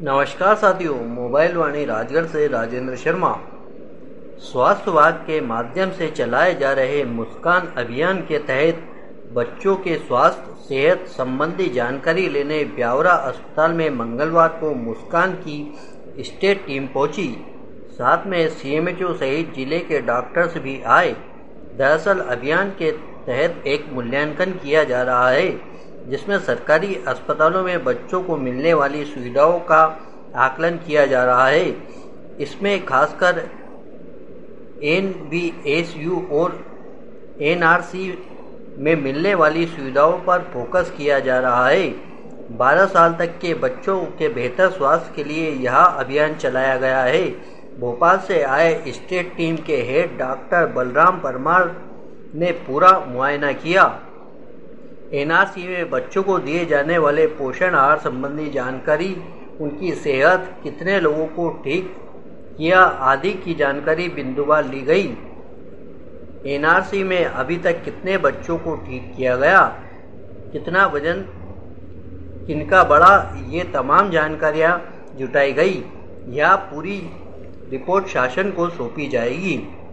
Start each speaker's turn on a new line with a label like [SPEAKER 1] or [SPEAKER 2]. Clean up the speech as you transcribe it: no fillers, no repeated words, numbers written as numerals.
[SPEAKER 1] नमस्कार साथियों, मोबाइल वाणी राजगढ़ से राजेंद्र शर्मा। स्वास्थ्य विभाग के माध्यम से चलाए जा रहे मुस्कान अभियान के तहत बच्चों के स्वास्थ्य सेहत संबंधी जानकारी लेने ब्यावरा अस्पताल में मंगलवार को मुस्कान की स्टेट टीम पहुंची। साथ में सीएमएचओ सहित जिले के डॉक्टर्स भी आए। दरअसल अभियान के तहत एक मूल्यांकन किया जा रहा है, जिसमें सरकारी अस्पतालों में बच्चों को मिलने वाली सुविधाओं का आकलन किया जा रहा है। इसमें खासकर एनबीएसयू और एनआरसी में मिलने वाली सुविधाओं पर फोकस किया जा रहा है। 12 साल तक के बच्चों के बेहतर स्वास्थ्य के लिए यह अभियान चलाया गया है। भोपाल से आए स्टेट टीम के हेड डॉक्टर बलराम परमार ने पूरा मुआयना किया। एनआरसी में बच्चों को दिए जाने वाले पोषण आहार संबंधी जानकारी, उनकी सेहत, कितने लोगों को ठीक किया आदि की जानकारी बिंदुवार ली गई। एनआरसी में अभी तक कितने बच्चों को ठीक किया गया, कितना वजन किनका बढ़ा, ये तमाम जानकारियां जुटाई गई। यह पूरी रिपोर्ट शासन को सौंपी जाएगी।